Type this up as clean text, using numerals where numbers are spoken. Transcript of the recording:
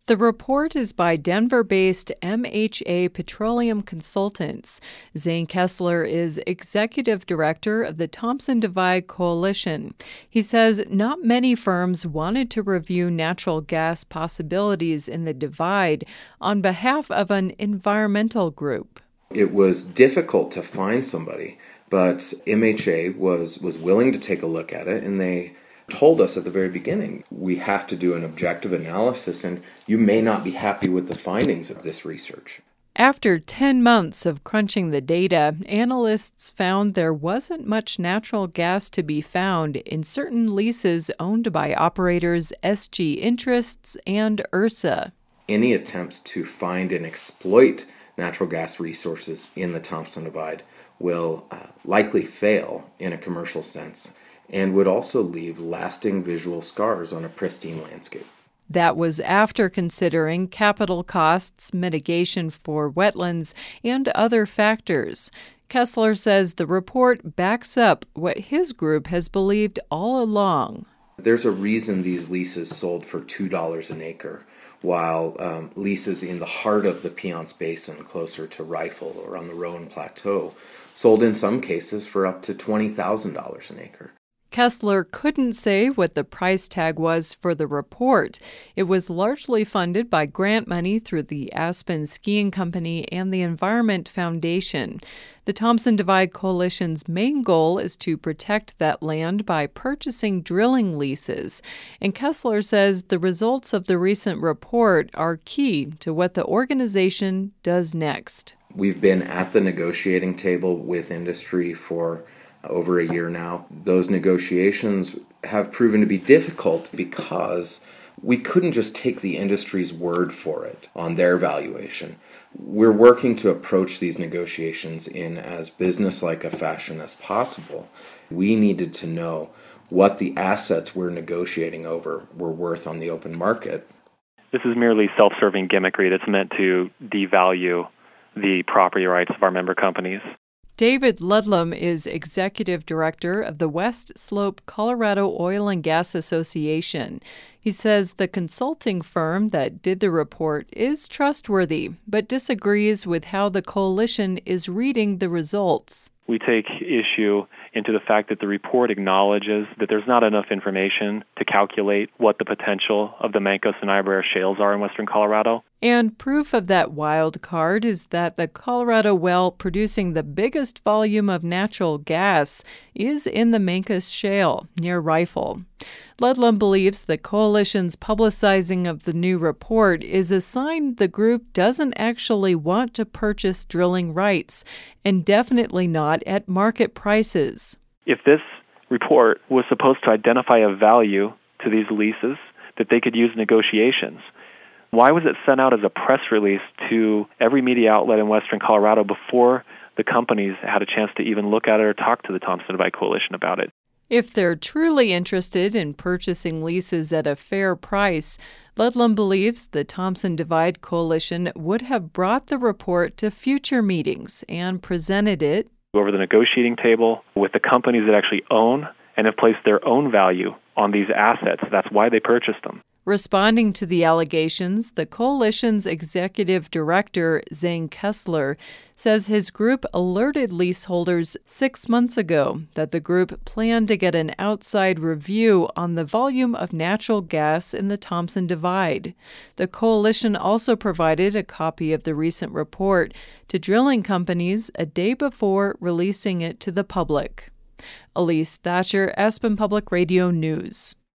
The report is by Denver-based MHA Petroleum Consultants. Zane Kessler is executive director of the Thompson Divide Coalition. He says not many firms wanted to review natural gas possibilities in the Divide on behalf of an environmental group. It was difficult to find somebody, but MHA was willing to take a look at it, and they told us at the very beginning, we have to do an objective analysis, and you may not be happy with the findings of this research. After 10 months of crunching the data, analysts found there wasn't much natural gas to be found in certain leases owned by operators SG Interests and Ursa. Any attempts to find and exploit natural gas resources in the Thompson Divide will likely fail in a commercial sense, and would also leave lasting visual scars on a pristine landscape. That was after considering capital costs, mitigation for wetlands, and other factors. Kessler says the report backs up what his group has believed all along. There's a reason these leases sold for $2 an acre, while leases in the heart of the Piceance Basin, closer to Rifle or on the Rowan Plateau, sold in some cases for up to $20,000 an acre. Kessler couldn't say what the price tag was for the report. It was largely funded by grant money through the Aspen Skiing Company and the Environment Foundation. The Thompson Divide Coalition's main goal is to protect that land by purchasing drilling leases. And Kessler says the results of the recent report are key to what the organization does next. We've been at the negotiating table with industry for over a year now. Those negotiations have proven to be difficult because we couldn't just take the industry's word for it on their valuation. We're working to approach these negotiations in as business-like a fashion as possible. We needed to know what the assets we're negotiating over were worth on the open market. This is merely self-serving gimmickry that's meant to devalue the property rights of our member companies. David Ludlam is executive director of the West Slope Colorado Oil and Gas Association. He says the consulting firm that did the report is trustworthy, but disagrees with how the coalition is reading the results. We take issue into the fact that the report acknowledges that there's not enough information to calculate what the potential of the Mancos and Niobrara shales are in western Colorado. And proof of that wild card is that the Colorado well producing the biggest volume of natural gas is in the Mancos Shale near Rifle. Ludlam believes the coalition's publicizing of the new report is a sign the group doesn't actually want to purchase drilling rights, and definitely not at market prices. If this report was supposed to identify a value to these leases that they could use in negotiations, why was it sent out as a press release to every media outlet in western Colorado before the companies had a chance to even look at it or talk to the Thompson Divide Coalition about it? If they're truly interested in purchasing leases at a fair price, Ludlam believes the Thompson Divide Coalition would have brought the report to future meetings and presented it over the negotiating table with the companies that actually own and have placed their own value on these assets. That's why they purchased them. Responding to the allegations, the coalition's executive director, Zane Kessler, says his group alerted leaseholders 6 months ago that the group planned to get an outside review on the volume of natural gas in the Thompson Divide. The coalition also provided a copy of the recent report to drilling companies a day before releasing it to the public. Elise Thatcher, Aspen Public Radio News.